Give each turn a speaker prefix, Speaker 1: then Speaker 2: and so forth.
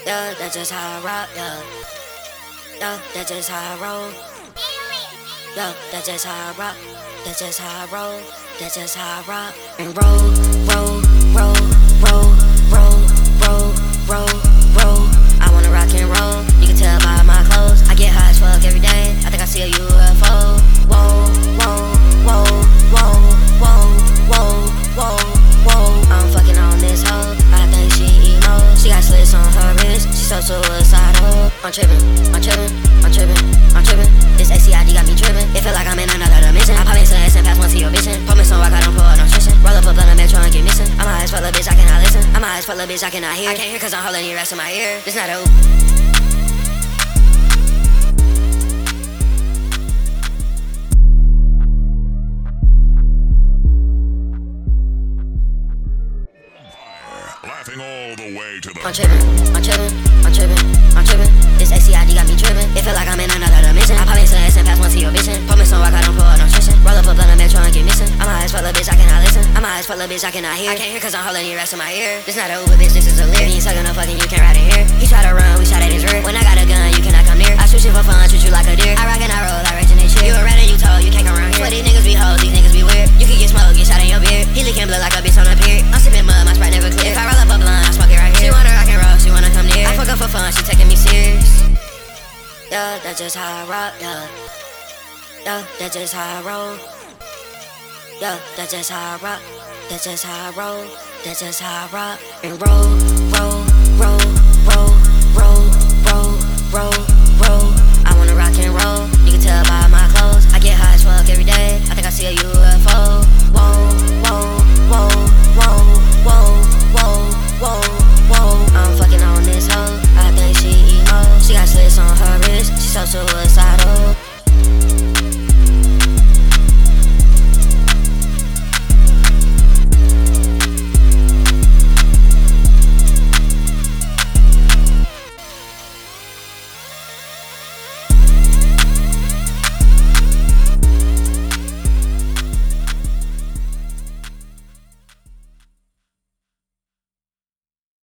Speaker 1: Yeah, that's just how I rock, yeah. Yeah, that's just how I roll. Yeah, that's just how I rock. That's just how I roll. That's just how I rock. And roll, roll, roll, roll, roll, roll, roll, roll. I wanna rock and roll. You can tell by my clothes. I get high as fuck every day. I think I see a UFO. Whoa, whoa, whoa, whoa, whoa, whoa, whoa, whoa. I'm fucking on this hoe. I think she emo. She got slits on her wrist. She so suicidal. I'm tripping, I'm tripping, I'm tripping, I'm tripping. This ACID got me tripping. It feel like I'm in another dimension. I pop into S and pass one to your vision. Put me some rock, I don't pull out no nutrition. Roll up a blunt of metro and get missing. I'm high as fuck, little bitch, I cannot listen. I'm high as fuck, little bitch, I cannot hear. I can't hear cause I'm holding your rest in my ear. This not a
Speaker 2: Laughing all the way to the.
Speaker 1: I'm tripping, I'm tripping, I'm tripping, I'm tripping. This ACID got me tripping. It feel like I'm in another dimension. I pop into S and pass one to your vision. Put me some rock, I don't pull out no nutrition. Roll up a blunt of metro and get missing. I'm high as fuck, little bitch, I cannot listen. I'm high as fuck, little bitch, I cannot hear. I can't hear cause I'm holding your rest in my ear. This not a Uber, bitch, this is a lyric. You ain't sucking no fucking, you can't ride it here. He try to run, we shot at his rear. When I got a gun, you cannot come near. I shoot shit for fun, treat you like a deer. I rock and I roll, I originate shit. You a rat and you told, you can't come around here. But these niggas be hoes, these niggas be weird. You can get smoked, get shot in your beard. He licking blood like a bitch on a pier. I'm sipping mud, my Sprite never clear. If I roll up a blunt, I smoke it right here. She wanna rock and roll, she wanna come near. I fuck her for fun, she taking me serious. Yeah, that's just how I rock, yeah. Yeah, that's just how I roll. Yeah, that's just how I rock. That's just how I roll. That's just how I rock. And roll, roll,